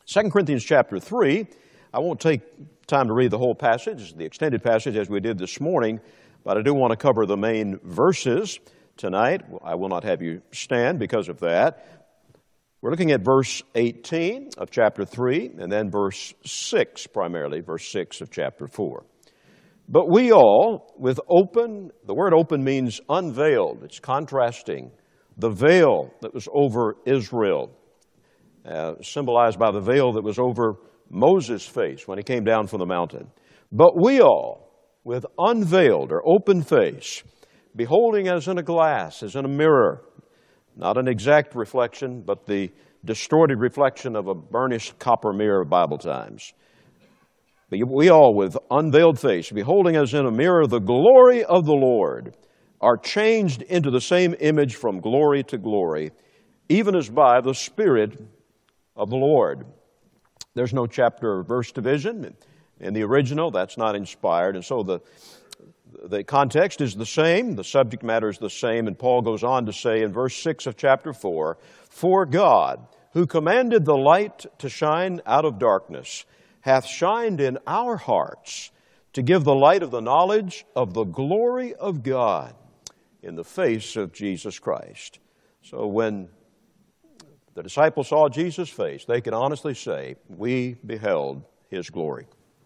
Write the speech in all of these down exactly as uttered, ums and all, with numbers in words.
Second Corinthians chapter three, I won't take time to read the whole passage, the extended passage as we did this morning, but I do want to cover the main verses tonight. I will not have you stand because of that. We're looking at verse eighteen of chapter three, and then verse six primarily, verse six of chapter four. But we all, with open, the word open means unveiled. It's contrasting the veil that was over Israel, uh, symbolized by the veil that was over Moses' face when he came down from the mountain. But we all, with unveiled or open face, beholding as in a glass, as in a mirror, not an exact reflection, but the distorted reflection of a burnished copper mirror of Bible times. We all, with unveiled face, beholding as in a mirror the glory of the Lord, are changed into the same image from glory to glory, even as by the Spirit of the Lord. There's no chapter or verse division in the original. That's not inspired. And so the, the context is the same. The subject matter is the same. And Paul goes on to say in verse six of chapter four, "For God, who commanded the light to shine out of darkness, hath shined in our hearts to give the light of the knowledge of the glory of God in the face of Jesus Christ." So when the disciples saw Jesus' face, they could honestly say, "We beheld His glory."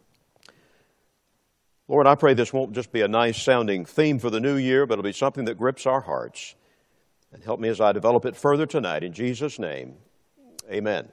Lord, I pray this won't just be a nice sounding theme for the new year, but it'll be something that grips our hearts. And help me as I develop it further tonight. In Jesus' name, amen.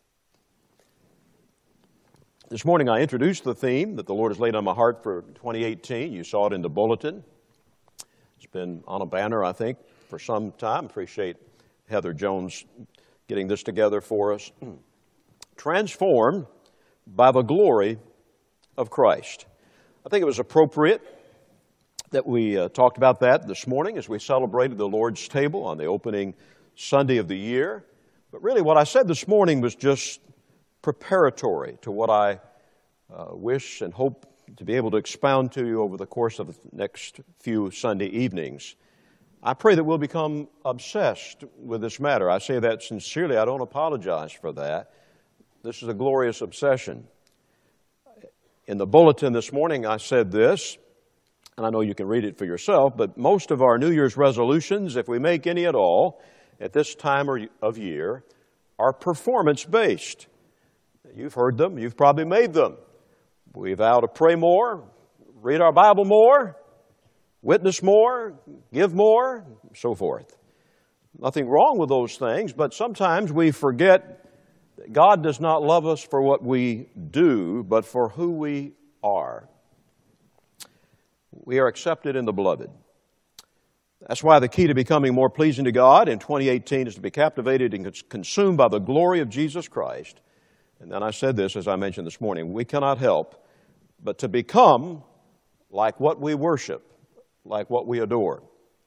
This morning I introduced the theme that the Lord has laid on my heart for twenty eighteen. You saw it in the bulletin. It's been on a banner, I think, for some time. Appreciate Heather Jones getting this together for us. Transformed by the glory of Christ. I think it was appropriate that we uh, talked about that this morning as we celebrated the Lord's table on the opening Sunday of the year. But really what I said this morning was just preparatory to what I uh, wish and hope to be able to expound to you over the course of the next few Sunday evenings. I pray that we'll become obsessed with this matter. I say that sincerely. I don't apologize for that. This is a glorious obsession. In the bulletin this morning, I said this, and I know you can read it for yourself, but most of our New Year's resolutions, if we make any at all, at this time of year, are performance-based. You've heard them. You've probably made them. We vow to pray more, read our Bible more, witness more, give more, so forth. Nothing wrong with those things, but sometimes we forget that God does not love us for what we do, but for who we are. We are accepted in the beloved. That's why the key to becoming more pleasing to God in twenty eighteen is to be captivated and consumed by the glory of Jesus Christ. And then I said this, as I mentioned this morning, we cannot help but to become like what we worship, like what we adore.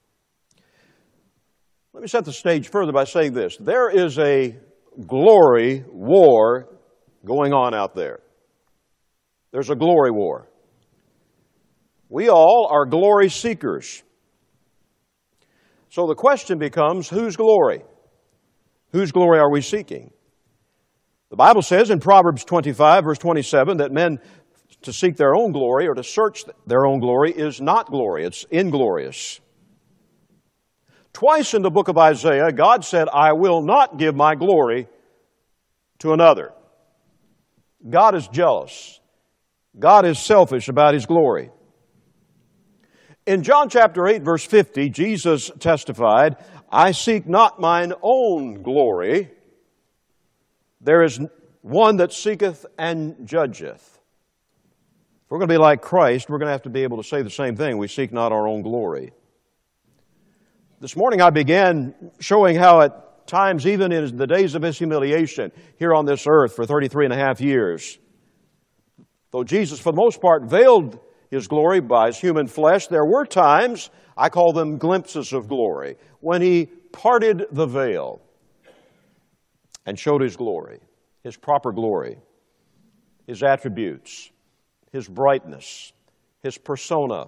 Let me set the stage further by saying this. There is a glory war going on out there. There's a glory war. We all are glory seekers. So the question becomes, whose glory? Whose glory are we seeking? The Bible says in Proverbs twenty-five, verse twenty-seven, that men to seek their own glory or to search their own glory is not glory. It's inglorious. Twice in the book of Isaiah, God said, "I will not give my glory to another." God is jealous. God is selfish about His glory. In John chapter eight, verse fifty, Jesus testified, "I seek not mine own glory. There is one that seeketh and judgeth." If we're going to be like Christ, we're going to have to be able to say the same thing. We seek not our own glory. This morning I began showing how at times, even in the days of His humiliation here on this earth for thirty-three and a half years, though Jesus for the most part veiled His glory by His human flesh, there were times, I call them glimpses of glory, when He parted the veil and showed His glory, His proper glory, His attributes, His brightness, His persona.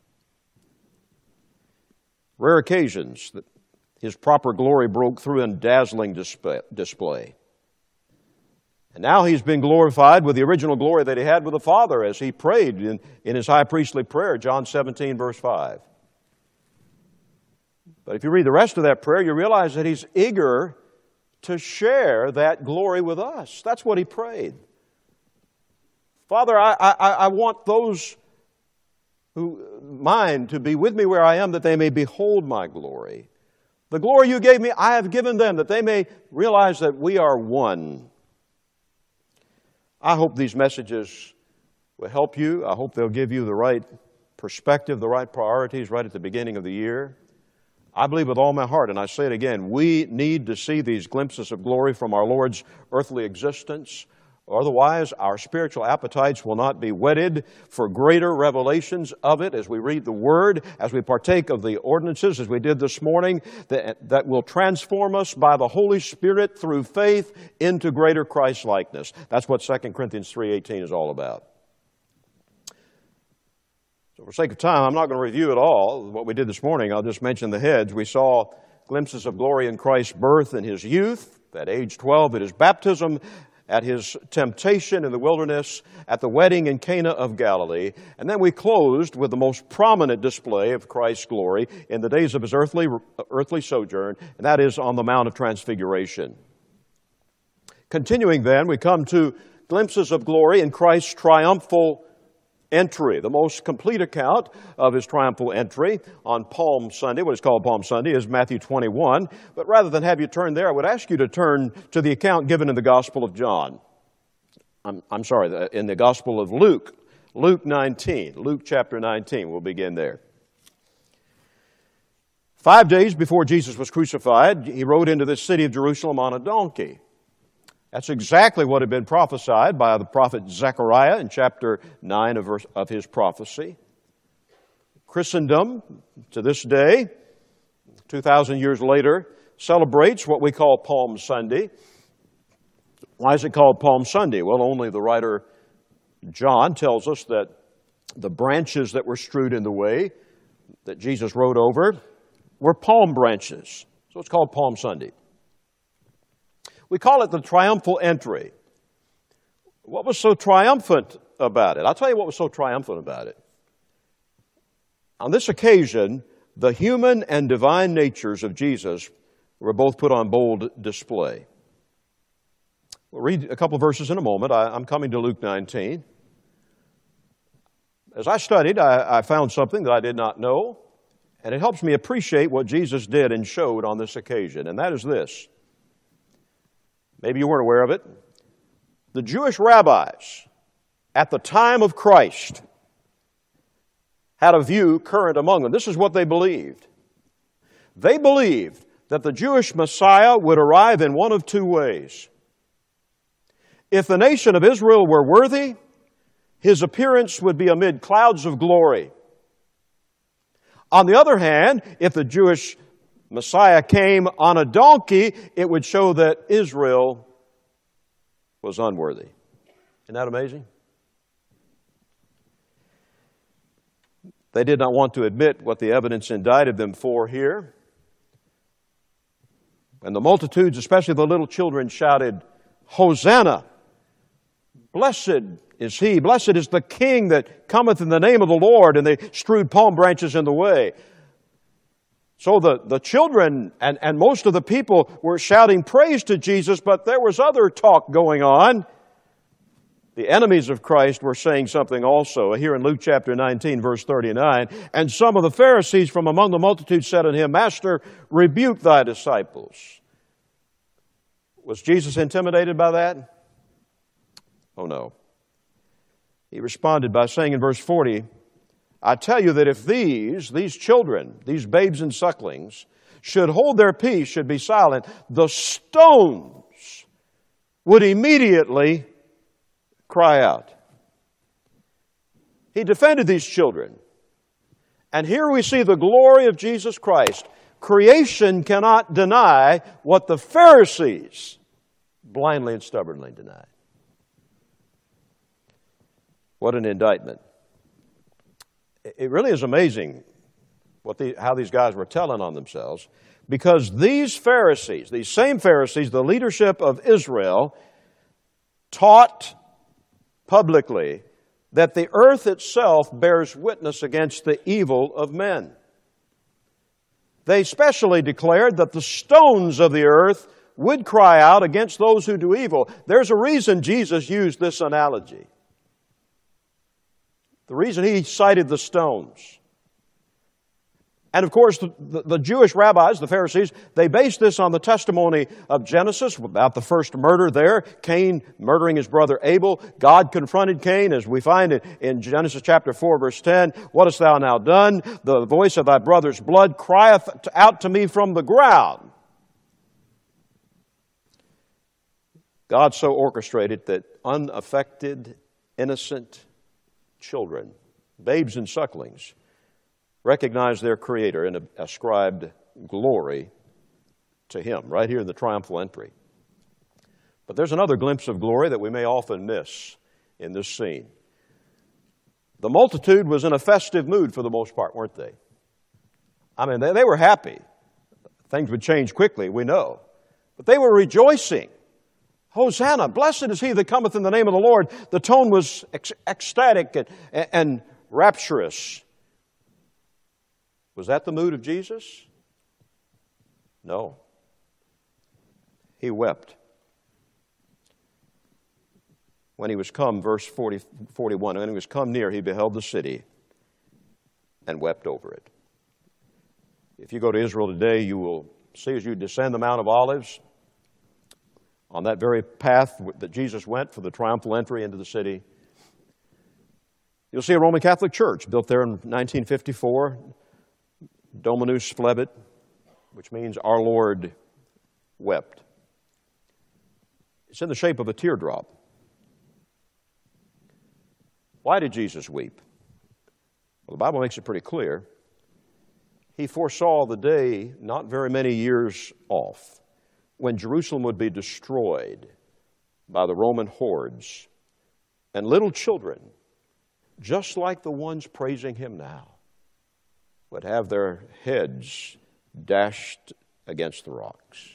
Rare occasions that His proper glory broke through in dazzling display. And now he's been glorified with the original glory that he had with the Father as he prayed in, in his high priestly prayer, John seventeen, verse five. But if you read the rest of that prayer, you realize that he's eager to share that glory with us. That's what he prayed. Father, I, I, I want those who mine to be with me where I am, that they may behold my glory. The glory you gave me, I have given them, that they may realize that we are one. I hope these messages will help you. I hope they'll give you the right perspective, the right priorities right at the beginning of the year. I believe with all my heart, and I say it again, we need to see these glimpses of glory from our Lord's earthly existence. Otherwise, our spiritual appetites will not be whetted for greater revelations of it as we read the Word, as we partake of the ordinances, as we did this morning, that, that will transform us by the Holy Spirit through faith into greater Christ-likeness. That's what Second Corinthians three eighteen is all about. So for sake of time, I'm not going to review it all, what we did this morning. I'll just mention the heads. We saw glimpses of glory in Christ's birth and His youth, at age twelve at His baptism, at His temptation in the wilderness, at the wedding in Cana of Galilee. And then we closed with the most prominent display of Christ's glory in the days of His earthly, earthly sojourn, and that is on the Mount of Transfiguration. Continuing then, we come to glimpses of glory in Christ's triumphal entry, the most complete account of His triumphal entry on Palm Sunday. What is called Palm Sunday is Matthew twenty-one. But rather than have you turn there, I would ask you to turn to the account given in the Gospel of John. I'm, I'm sorry, in the Gospel of Luke, Luke nineteen, Luke chapter nineteen. We'll begin there. Five days before Jesus was crucified, He rode into this city of Jerusalem on a donkey. That's exactly what had been prophesied by the prophet Zechariah in chapter nine of, verse, of his prophecy. Christendom, to this day, two thousand years later, celebrates what we call Palm Sunday. Why is it called Palm Sunday? Well, only the writer John tells us that the branches that were strewed in the way that Jesus rode over were palm branches. So it's called Palm Sunday. We call it the triumphal entry. What was so triumphant about it? I'll tell you what was so triumphant about it. On this occasion, the human and divine natures of Jesus were both put on bold display. We'll read a couple of verses in a moment. I, I'm coming to Luke nineteen. As I studied, I, I found something that I did not know, and it helps me appreciate what Jesus did and showed on this occasion, and that is this. Maybe you weren't aware of it. The Jewish rabbis at the time of Christ had a view current among them. This is what they believed. They believed that the Jewish Messiah would arrive in one of two ways. If the nation of Israel were worthy, His appearance would be amid clouds of glory. On the other hand, if the Jewish Messiah came on a donkey, it would show that Israel was unworthy. Isn't that amazing? They did not want to admit what the evidence indicted them for here. And the multitudes, especially the little children, shouted, "Hosanna! Blessed is He, blessed is the King that cometh in the name of the Lord," and they strewed palm branches in the way. So the, the children and, and most of the people were shouting praise to Jesus, but there was other talk going on. The enemies of Christ were saying something also. Here in Luke chapter nineteen, verse thirty-nine, and some of the Pharisees from among the multitude said unto Him, "Master, rebuke thy disciples." Was Jesus intimidated by that? Oh no. He responded by saying in verse forty, "I tell you that if these, these children, these babes and sucklings, should hold their peace, should be silent, the stones would immediately cry out." He defended these children. And here we see the glory of Jesus Christ. Creation cannot deny what the Pharisees blindly and stubbornly denied. What an indictment. It really is amazing what the, how these guys were telling on themselves, because these Pharisees, these same Pharisees, the leadership of Israel, taught publicly that the earth itself bears witness against the evil of men. They especially declared that the stones of the earth would cry out against those who do evil. There's a reason Jesus used this analogy. The reason he cited the stones. And of course, the, the, the Jewish rabbis, the Pharisees, they based this on the testimony of Genesis about the first murder there, Cain murdering his brother Abel. God confronted Cain, as we find it in Genesis chapter four, verse ten. What hast thou now done? The voice of thy brother's blood crieth out to me from the ground. God so orchestrated that unaffected, innocent children, babes and sucklings, recognized their Creator and ascribed glory to Him, right here in the triumphal entry. But there's another glimpse of glory that we may often miss in this scene. The multitude was in a festive mood for the most part, weren't they? I mean, they, they were happy. Things would change quickly, we know. But they were rejoicing. Hosanna, blessed is he that cometh in the name of the Lord. The tone was ec- ecstatic and, and rapturous. Was that the mood of Jesus? No. He wept. When he was come, verse forty, forty-one, when he was come near, he beheld the city and wept over it. If you go to Israel today, you will see as you descend the Mount of Olives, on that very path that Jesus went for the triumphal entry into the city, you'll see a Roman Catholic church built there in nineteen fifty-four, Dominus Flebit, which means our Lord wept. It's in the shape of a teardrop. Why did Jesus weep? Well, the Bible makes it pretty clear. He foresaw the day not very many years off when Jerusalem would be destroyed by the Roman hordes, and little children, just like the ones praising him now, would have their heads dashed against the rocks.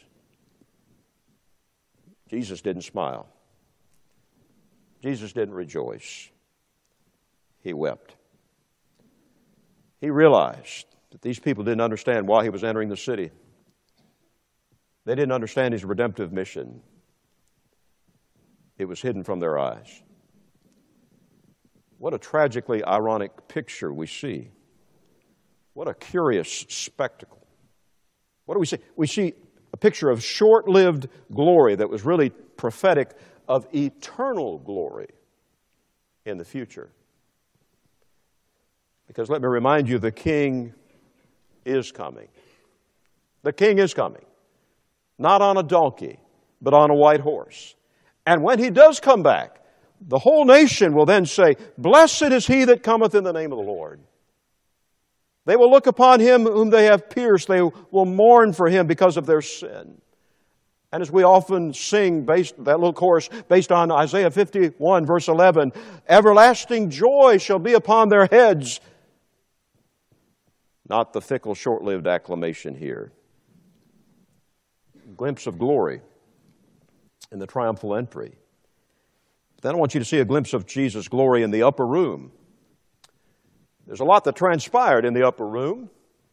Jesus didn't smile. Jesus didn't rejoice. He wept. He realized that these people didn't understand why he was entering the city. They didn't understand his redemptive mission. It was hidden from their eyes. What a tragically ironic picture we see. What a curious spectacle. What do we see? We see a picture of short-lived glory that was really prophetic of eternal glory in the future. Because let me remind you, the King is coming. The King is coming. Not on a donkey, but on a white horse. And when he does come back, the whole nation will then say, "Blessed is he that cometh in the name of the Lord." They will look upon him whom they have pierced. They will mourn for him because of their sin. And as we often sing based, that little chorus based on Isaiah fifty-one, verse eleven, everlasting joy shall be upon their heads. Not the fickle, short-lived acclamation here. A glimpse of glory in the triumphal entry. But then I want you to see a glimpse of Jesus' glory in the upper room. There's a lot that transpired in the upper room.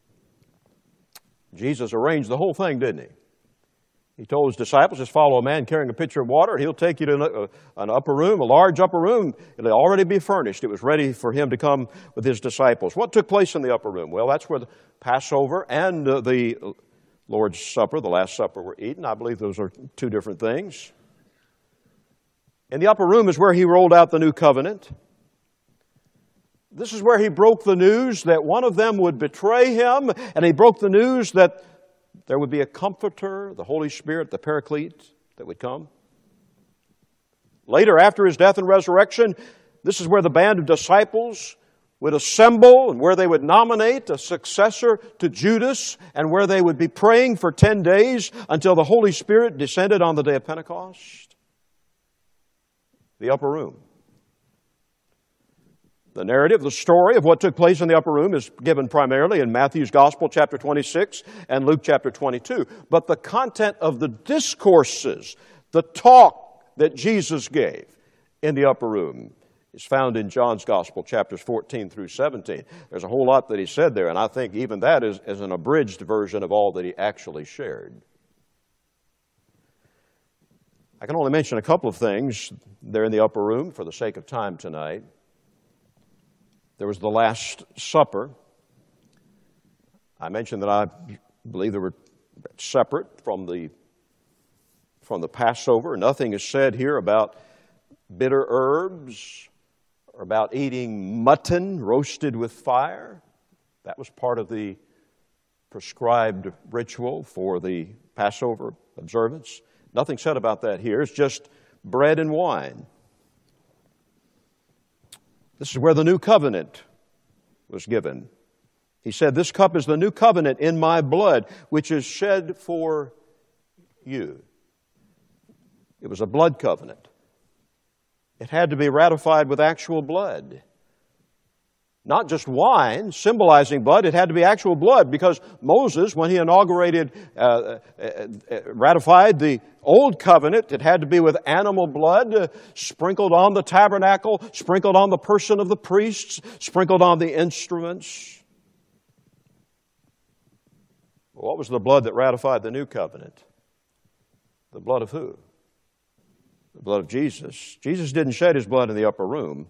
Jesus arranged the whole thing, didn't he? He told his disciples, just follow a man carrying a pitcher of water. He'll take you to an upper room, a large upper room. It'll already be furnished. It was ready for him to come with his disciples. What took place in the upper room? Well, that's where the Passover and the Lord's Supper, the Last Supper, were eaten. I believe those are two different things. In the upper room is where he rolled out the new covenant. This is where he broke the news that one of them would betray him, and he broke the news that there would be a comforter, the Holy Spirit, the Paraclete, that would come. Later, after his death and resurrection, this is where the band of disciples would assemble and where they would nominate a successor to Judas and where they would be praying for ten days until the Holy Spirit descended on the day of Pentecost. The upper room. The narrative, the story of what took place in the upper room is given primarily in Matthew's Gospel, chapter twenty-six, and Luke chapter twenty-two. But the content of the discourses, the talk that Jesus gave in the upper room is found in John's Gospel, chapters fourteen through seventeen. There's a whole lot that he said there, and I think even that is, is an abridged version of all that he actually shared. I can only mention a couple of things there in the upper room for the sake of time tonight. There was the Last Supper. I mentioned that I believe they were separate from the, from the Passover. Nothing is said here about bitter herbs or about eating mutton roasted with fire. That was part of the prescribed ritual for the Passover observance. Nothing said about that here. It's just bread and wine. This is where the new covenant was given. He said, "This cup is the new covenant in my blood, which is shed for you." It was a blood covenant. It had to be ratified with actual blood. Not just wine, symbolizing blood, it had to be actual blood, because Moses, when he inaugurated, uh, uh, ratified the old covenant, it had to be with animal blood, uh, sprinkled on the tabernacle, sprinkled on the person of the priests, sprinkled on the instruments. What was the blood that ratified the new covenant? The blood of who? The blood of Jesus. Jesus didn't shed his blood in the upper room.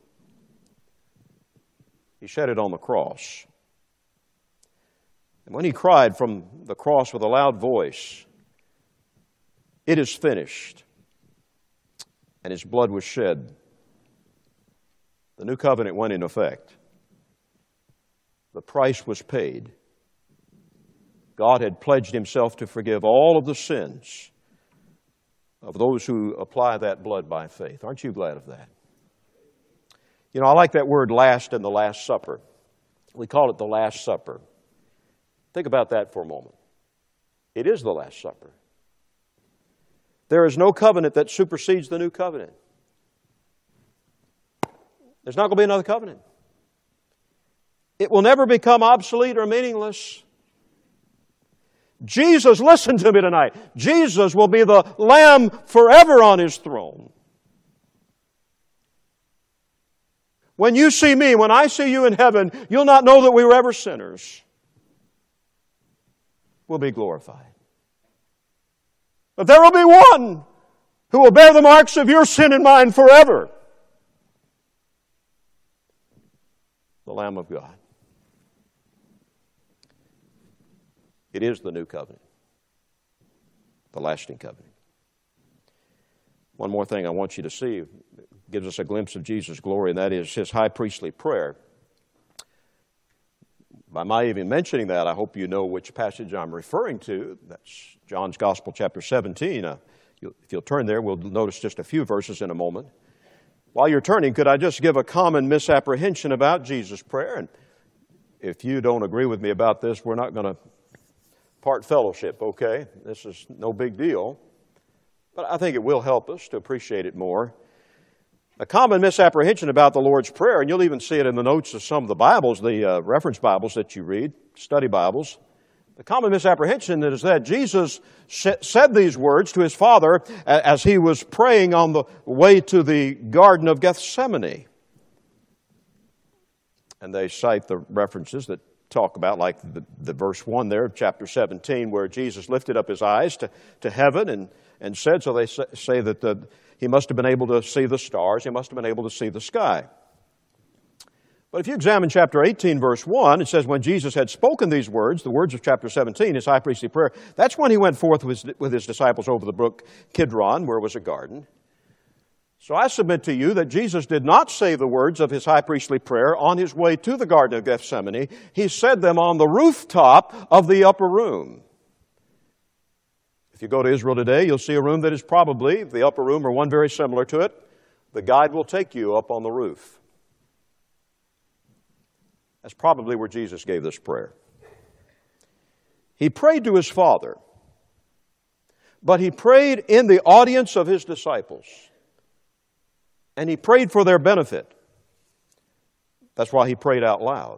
He shed it on the cross. And when he cried from the cross with a loud voice, "It is finished," and his blood was shed, the new covenant went into effect. The price was paid. God had pledged himself to forgive all of the sins of those who apply that blood by faith. Aren't you glad of that? You know, I like that word "last" in the Last Supper. We call it the Last Supper. Think about that for a moment. It is the Last Supper. There is no covenant that supersedes the new covenant. There's not going to be another covenant. It will never become obsolete or meaningless. Jesus, listen to me tonight. Jesus will be the Lamb forever on his throne. When you see me, when I see you in heaven, you'll not know that we were ever sinners. We'll be glorified. But there will be one who will bear the marks of your sin and mine forever. The Lamb of God. It is the new covenant. The lasting covenant. One more thing I want you to see. Gives us a glimpse of Jesus' glory, and that is his high priestly prayer. By my even mentioning that, I hope you know which passage I'm referring to. That's John's Gospel, chapter seventeen. Uh, you'll, if you'll turn there, we'll notice just a few verses in a moment. While you're turning, could I just give a common misapprehension about Jesus' prayer? And if you don't agree with me about this, we're not going to part fellowship, okay? This is no big deal. But I think it will help us to appreciate it more. A common misapprehension about the Lord's Prayer, and you'll even see it in the notes of some of the Bibles, the uh, reference Bibles that you read, study Bibles. The common misapprehension is that Jesus said these words to his Father as he was praying on the way to the Garden of Gethsemane. And they cite the references that talk about, like the, the verse one there of chapter seventeen, where Jesus lifted up his eyes to, to heaven and, and said, so they say that the He must have been able to see the stars. He must have been able to see the sky. But if you examine chapter eighteen, verse one, it says, when Jesus had spoken these words, the words of chapter seventeen, his high priestly prayer, that's when he went forth with his, with his disciples over the brook Kidron, where was a garden. So I submit to you that Jesus did not say the words of his high priestly prayer on his way to the Garden of Gethsemane. He said them on the rooftop of the upper room. If you go to Israel today, you'll see a room that is probably, the upper room or one very similar to it. The guide will take you up on the roof. That's probably where Jesus gave this prayer. He prayed to his Father, but he prayed in the audience of his disciples. And he prayed for their benefit. That's why he prayed out loud.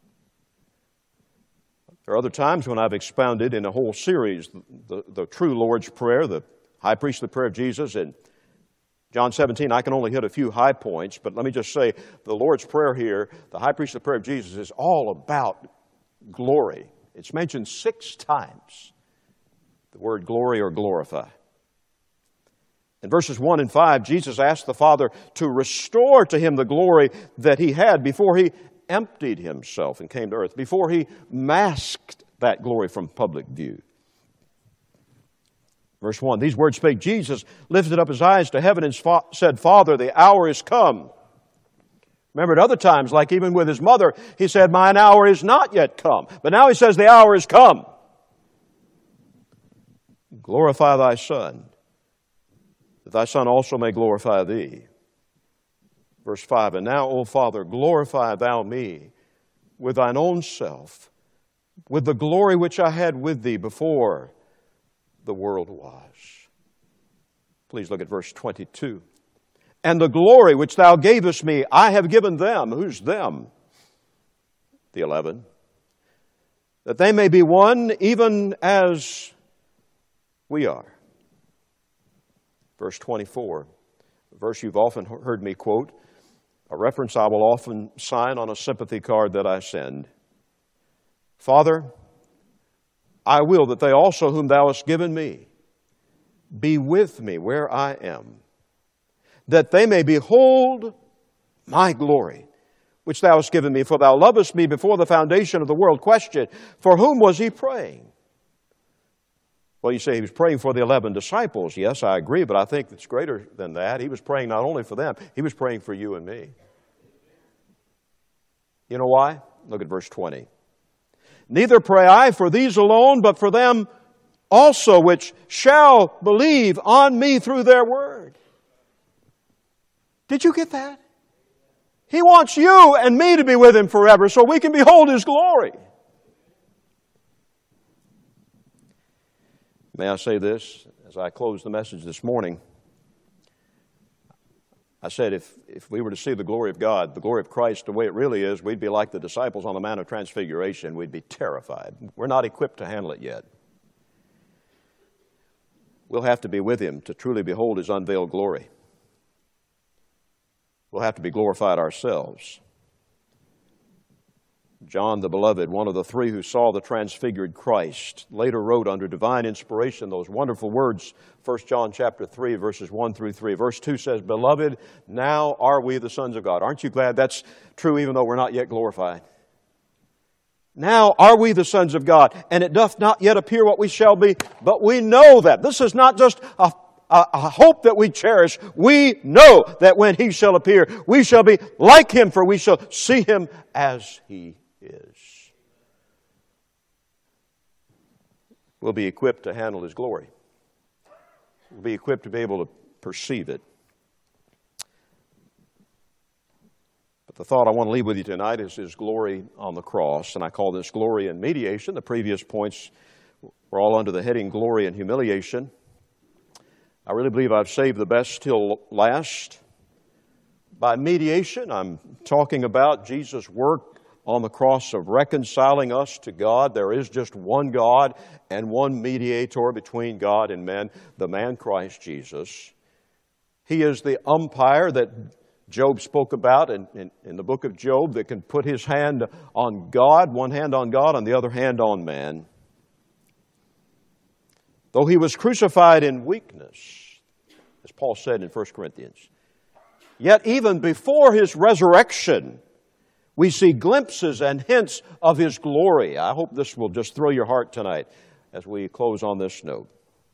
There are other times when I've expounded in a whole series the, the, the true Lord's Prayer, the high priestly prayer of Jesus, and John seventeen, I can only hit a few high points, but let me just say the Lord's Prayer here, the high priestly prayer of Jesus, is all about glory. It's mentioned six times, the word glory or glorify. In verses one and five, Jesus asked the Father to restore to him the glory that he had before he emptied himself and came to earth, before he masked that glory from public view. Verse one, these words spake Jesus, lifted up his eyes to heaven and said, Father, the hour is come. Remember at other times, like even with his mother, he said, mine hour is not yet come. But now he says, the hour is come. Glorify thy Son, that thy Son also may glorify thee. Verse five, and now, O Father, glorify thou me with thine own self, with the glory which I had with thee before the world was. Please look at verse twenty-two. And the glory which thou gavest me, I have given them. Who's them? The eleven. That they may be one even as we are. Verse twenty-four, a verse you've often heard me quote, a reference I will often sign on a sympathy card that I send. Father, I will that they also whom thou hast given me be with me where I am, that they may behold my glory, which thou hast given me, for thou lovest me before the foundation of the world. Question, for whom was he praying? Well, you say he was praying for the eleven disciples. Yes, I agree, but I think it's greater than that. He was praying not only for them, he was praying for you and me. You know why? Look at verse twenty. Neither pray I for these alone, but for them also which shall believe on me through their word. Did you get that? He wants you and me to be with him forever so we can behold his glory. May I say this as I close the message this morning? I said if, if we were to see the glory of God, the glory of Christ the way it really is, we'd be like the disciples on the Mount of Transfiguration. We'd be terrified. We're not equipped to handle it yet. We'll have to be with him to truly behold his unveiled glory. We'll have to be glorified ourselves. John the Beloved, one of the three who saw the transfigured Christ, later wrote under divine inspiration those wonderful words, First John chapter three, verses one through three. Verse two says, Beloved, now are we the sons of God. Aren't you glad that's true even though we're not yet glorified? Now are we the sons of God, and it doth not yet appear what we shall be, but we know that. This is not just a A, a hope that we cherish. We know that when he shall appear, we shall be like him, for we shall see him as he is. We'll be equipped to handle his glory. We'll be equipped to be able to perceive it. But the thought I want to leave with you tonight is his glory on the cross, and I call this glory and mediation. The previous points were all under the heading glory and humiliation. I really believe I've saved the best till last. By mediation, I'm talking about Jesus' work on the cross of reconciling us to God. There is just one God and one mediator between God and men, the man Christ Jesus. He is the umpire that Job spoke about in, in, in the book of Job that can put his hand on God, one hand on God and the other hand on man. Though he was crucified in weakness, as Paul said in First Corinthians, yet even before his resurrection, we see glimpses and hints of his glory. I hope this will just thrill your heart tonight as we close on this note.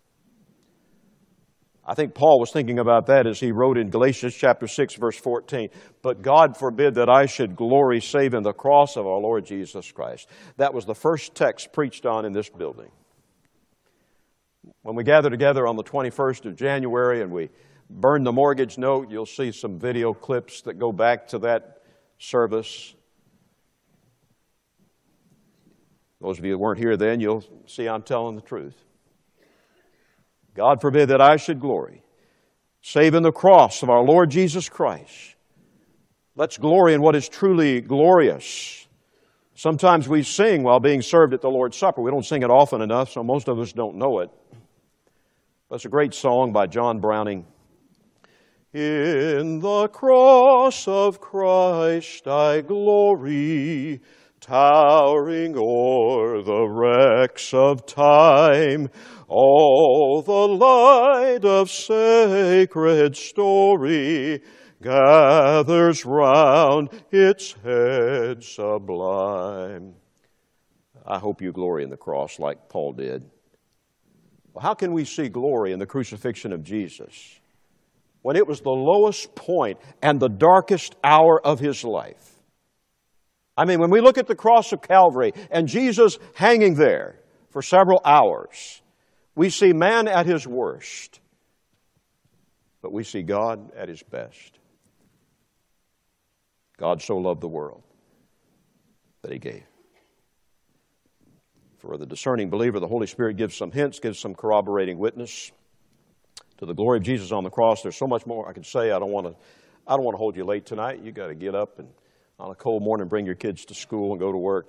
I think Paul was thinking about that as he wrote in Galatians chapter six, verse fourteen. But God forbid that I should glory save in the cross of our Lord Jesus Christ. That was the first text preached on in this building. When we gather together on the twenty-first of January and we burn the mortgage note, you'll see some video clips that go back to that service. Those of you that weren't here then, you'll see I'm telling the truth. God forbid that I should glory, save in the cross of our Lord Jesus Christ. Let's glory in what is truly glorious. Sometimes we sing while being served at the Lord's Supper. We don't sing it often enough, so most of us don't know it. That's a great song by John Browning. In the cross of Christ I glory, towering o'er the wrecks of time. All the light of sacred story gathers round its head sublime. I hope you glory in the cross like Paul did. Well, how can we see glory in the crucifixion of Jesus when it was the lowest point and the darkest hour of his life? I mean, when we look at the cross of Calvary and Jesus hanging there for several hours, we see man at his worst, but we see God at his best. God so loved the world that he gave. For the discerning believer, the Holy Spirit gives some hints, gives some corroborating witness to the glory of Jesus on the cross. There's so much more I could say. I don't want to I don't want to hold you late tonight. You got to get up and on a cold morning bring your kids to school and go to work.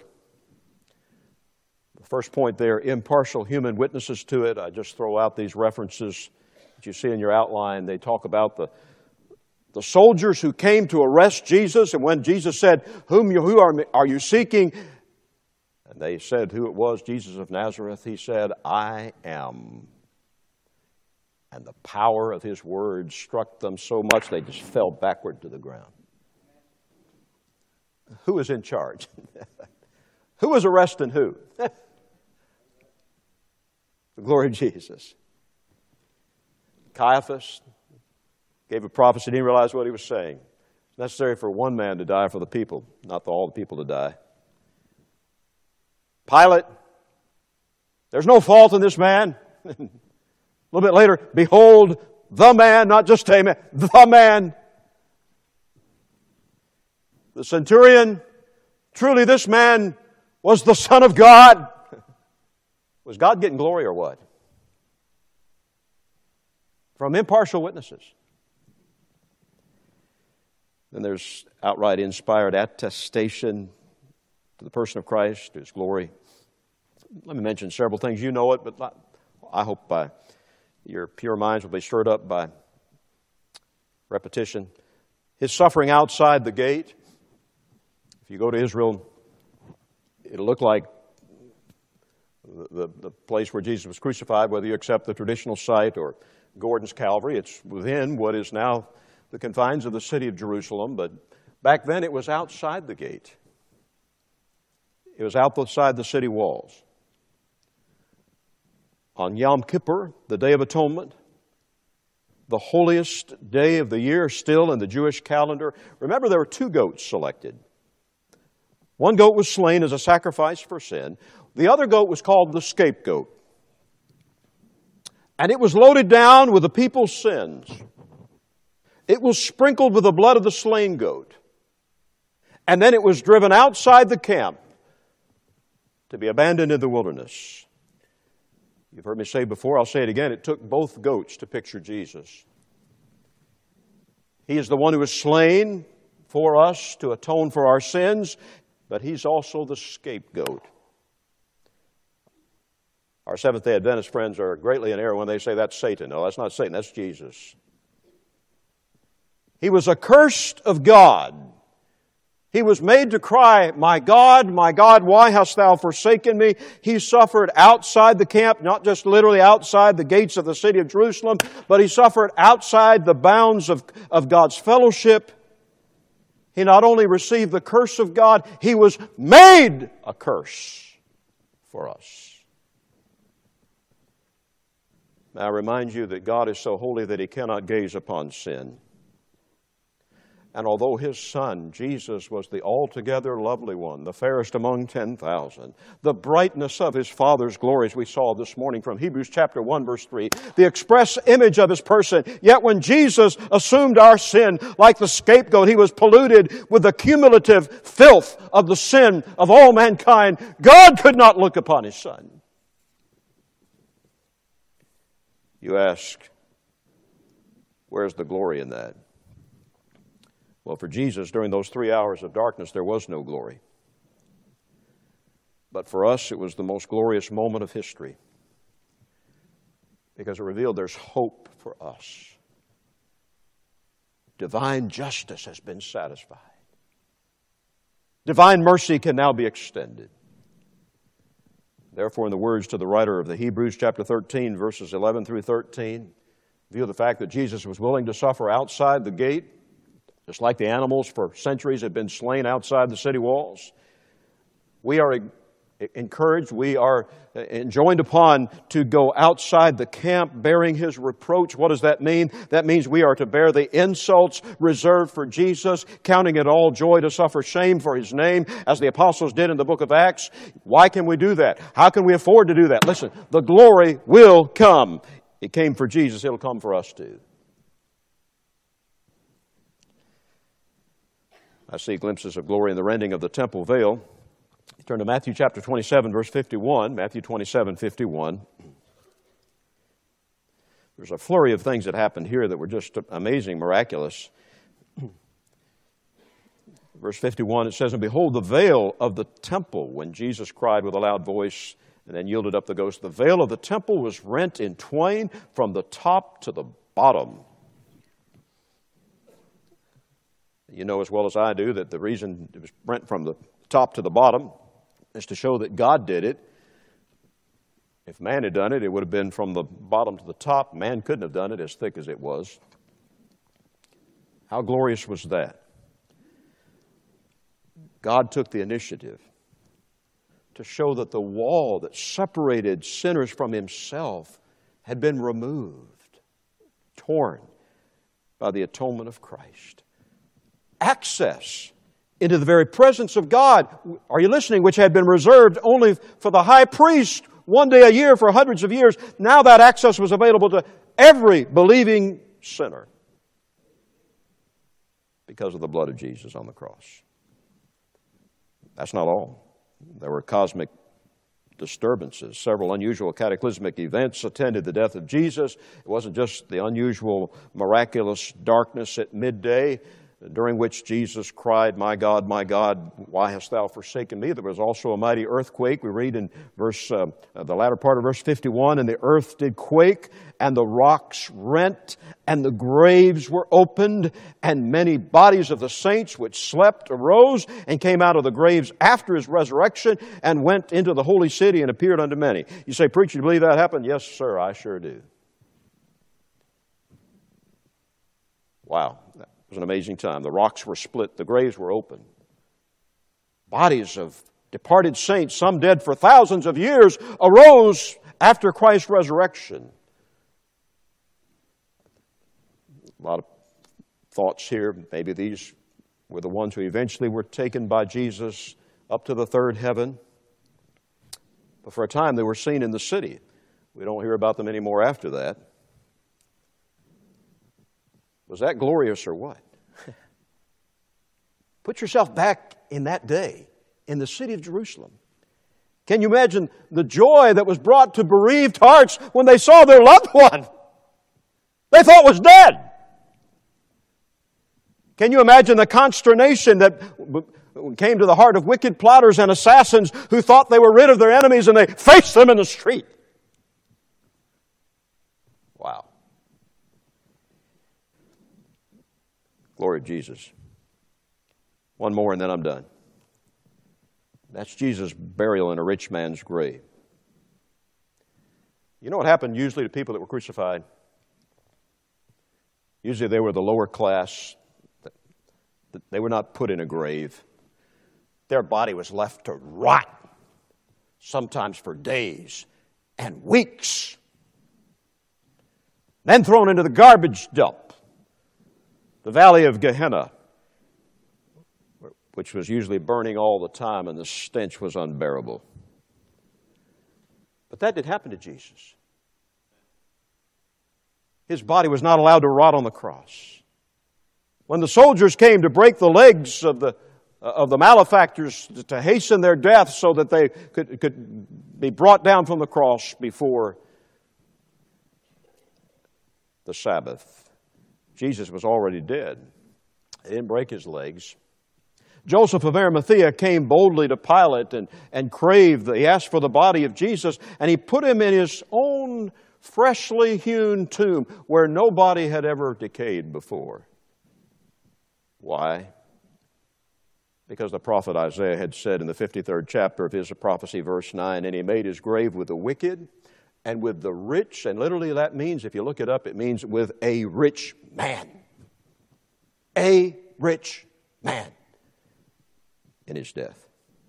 The first point there, impartial human witnesses to it. I just throw out these references that you see in your outline. They talk about the the soldiers who came to arrest Jesus, and when Jesus said, "Whom you, who are, are you seeking?" And they said who it was, Jesus of Nazareth. He said, "I am." And the power of his words struck them so much they just fell backward to the ground. Who is in charge? Who was arresting who? The glory of Jesus. Caiaphas gave a prophecy, didn't realize what he was saying. It's necessary for one man to die for the people, not for all the people to die. Pilate, there's no fault in this man. A little bit later, behold, the man, not just a man, the man. The centurion, truly this man was the Son of God. Was God getting glory or what? From impartial witnesses. Then there's outright inspired attestation to the person of Christ, to his glory. Let me mention several things. You know it, but I hope by your pure minds will be stirred up by repetition. His suffering outside the gate. If you go to Israel, it'll look like the, the, the place where Jesus was crucified, whether you accept the traditional site or Gordon's Calvary. It's within what is now the confines of the city of Jerusalem, but back then it was outside the gate. It was outside the city walls. On Yom Kippur, the Day of Atonement, the holiest day of the year still in the Jewish calendar, remember there were two goats selected. One goat was slain as a sacrifice for sin. The other goat was called the scapegoat. And it was loaded down with the people's sins. It was sprinkled with the blood of the slain goat. And then it was driven outside the camp to be abandoned in the wilderness. You've heard me say before, I'll say it again, it took both goats to picture Jesus. He is the one who was slain for us to atone for our sins, but he's also the scapegoat. Our Seventh-day Adventist friends are greatly in error when they say that's Satan. No, that's not Satan, that's Jesus. He was accursed of God. He was made to cry, "My God, my God, why hast thou forsaken me?" He suffered outside the camp, not just literally outside the gates of the city of Jerusalem, but he suffered outside the bounds of, of God's fellowship. He not only received the curse of God, he was made a curse for us. May I remind you that God is so holy that he cannot gaze upon sin. And although his son, Jesus, was the altogether lovely one, the fairest among ten thousand, the brightness of his Father's glory, as we saw this morning from Hebrews chapter one, verse three, the express image of his person, yet when Jesus assumed our sin like the scapegoat, he was polluted with the cumulative filth of the sin of all mankind. God could not look upon his son. You ask, where's the glory in that? Well, for Jesus, during those three hours of darkness, there was no glory. But for us, it was the most glorious moment of history because it revealed there's hope for us. divine justice has been satisfied. Divine mercy can now be extended. Therefore, in the words to the writer of the Hebrews, chapter thirteen, verses eleven through thirteen, in view of the fact that Jesus was willing to suffer outside the gate, just like the animals for centuries had been slain outside the city walls, we are encouraged, we are enjoined upon to go outside the camp bearing His reproach. What does that mean? That means we are to bear the insults reserved for Jesus, counting it all joy to suffer shame for His name, as the apostles did in the book of Acts. Why can we do that? How can we afford to do that? Listen, the glory will come. It came for Jesus, it'll come for us too. I see glimpses of glory in the rending of the temple veil. Turn to Matthew chapter twenty-seven, verse fifty-one. Matthew twenty-seven, fifty-one. There's a flurry of things that happened here that were just amazing, miraculous. Verse fifty-one, it says, "And behold, the veil of the temple," when Jesus cried with a loud voice and then yielded up the ghost, "the veil of the temple was rent in twain from the top to the bottom." You know as well as I do that the reason it was rent from the top to the bottom is to show that God did it. If man had done it, it would have been from the bottom to the top. Man couldn't have done it as thick as it was. How glorious was that? God took the initiative to show that the wall that separated sinners from Himself had been removed, torn by the atonement of Christ. Access into the very presence of God, are you listening, which had been reserved only for the high priest one day a year for hundreds of years. Now that access was available to every believing sinner because of the blood of Jesus on the cross. That's not all. There were cosmic disturbances. Several unusual cataclysmic events attended the death of Jesus. It wasn't just the unusual miraculous darkness at midday, during which Jesus cried, "My God, my God, why hast thou forsaken me?" There was also a mighty earthquake. We read in verse, uh, the latter part of verse fifty-one, "And the earth did quake, and the rocks rent, and the graves were opened, and many bodies of the saints which slept arose and came out of the graves after His resurrection and went into the holy city and appeared unto many." You say, "Preacher, you believe that happened?" Yes, sir, I sure do. Wow. It was an amazing time. The rocks were split. The graves were open. Bodies of departed saints, some dead for thousands of years, arose after Christ's resurrection. A lot of thoughts here. Maybe these were the ones who eventually were taken by Jesus up to the third heaven. But for a time they were seen in the city. We don't hear about them anymore after that. Was that glorious or what? Put yourself back in that day in the city of Jerusalem. Can you imagine the joy that was brought to bereaved hearts when they saw their loved one they thought was dead? Can you imagine the consternation that came to the heart of wicked plotters and assassins who thought they were rid of their enemies and they faced them in the street? Wow. Glory to Jesus. One more and then I'm done. That's Jesus' burial in a rich man's grave. You know what happened usually to people that were crucified? Usually they were the lower class. They were not put in a grave. Their body was left to rot, sometimes for days and weeks. Then thrown into the garbage dump, the valley of Gehenna, which was usually burning all the time, and the stench was unbearable. But that did happen to Jesus. His body was not allowed to rot on the cross. When the soldiers came to break the legs of the of the malefactors to hasten their death so that they could, could be brought down from the cross before the Sabbath, Jesus was already dead. They didn't break His legs. Joseph of Arimathea came boldly to Pilate and, and craved, he asked for the body of Jesus, and he put him in his own freshly hewn tomb where no body had ever decayed before. Why? Because the prophet Isaiah had said in the fifty-third chapter of his prophecy, verse nine, and he made his grave with the wicked and with the rich. And literally that means, if you look it up, it means with a rich man. A rich man in his death.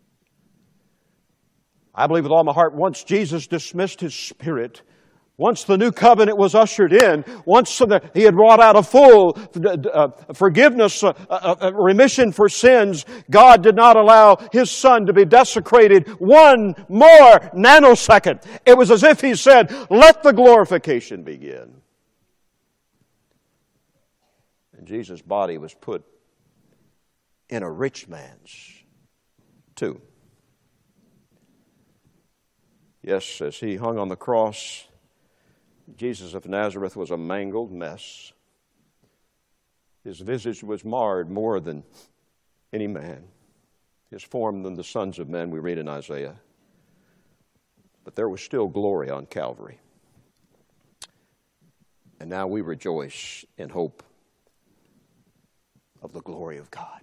I believe with all my heart, once Jesus dismissed his spirit, once the new covenant was ushered in, once he had wrought out a full uh, forgiveness, uh, uh, remission for sins, God did not allow his Son to be desecrated one more nanosecond. It was as if he said, let the glorification begin. And Jesus' body was put in a rich man's tomb. Yes, as he hung on the cross, Jesus of Nazareth was a mangled mess. His visage was marred more than any man. His form than the sons of men, we read in Isaiah. But there was still glory on Calvary. And now we rejoice in hope of the glory of God.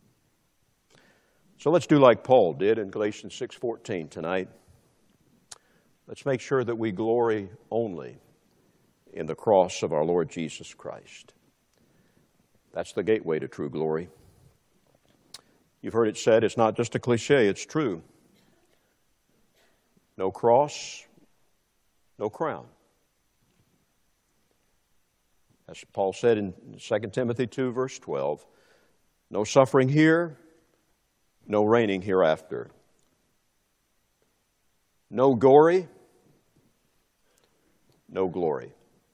So let's do like Paul did in Galatians six fourteen tonight. Let's make sure that we glory only in the cross of our Lord Jesus Christ. That's the gateway to true glory. You've heard it said, it's not just a cliche, it's true. No cross, no crown. As Paul said in Second Timothy two, verse twelve, no suffering here, no reigning hereafter. No gory, no glory.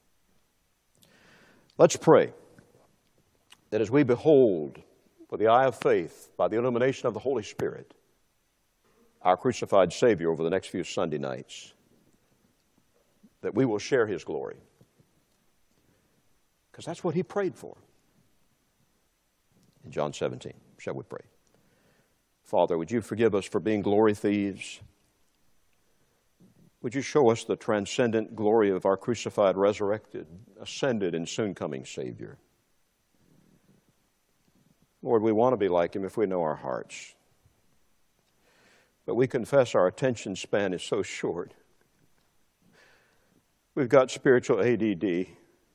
Let's pray that as we behold with the eye of faith, by the illumination of the Holy Spirit, our crucified Savior over the next few Sunday nights, that we will share his glory. Because that's what he prayed for. In John seventeen, shall we pray? Father, would you forgive us for being glory thieves? Would you show us the transcendent glory of our crucified, resurrected, ascended, and soon coming Savior? Lord, we want to be like him if we know our hearts. But we confess our attention span is so short. We've got spiritual A D D.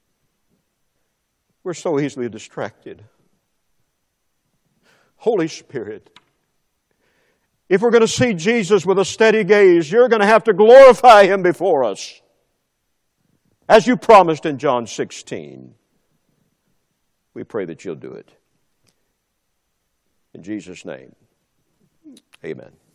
We're so easily distracted. Holy Spirit, if we're going to see Jesus with a steady gaze, you're going to have to glorify him before us, as you promised in John sixteen. We pray that you'll do it. In Jesus' name, amen.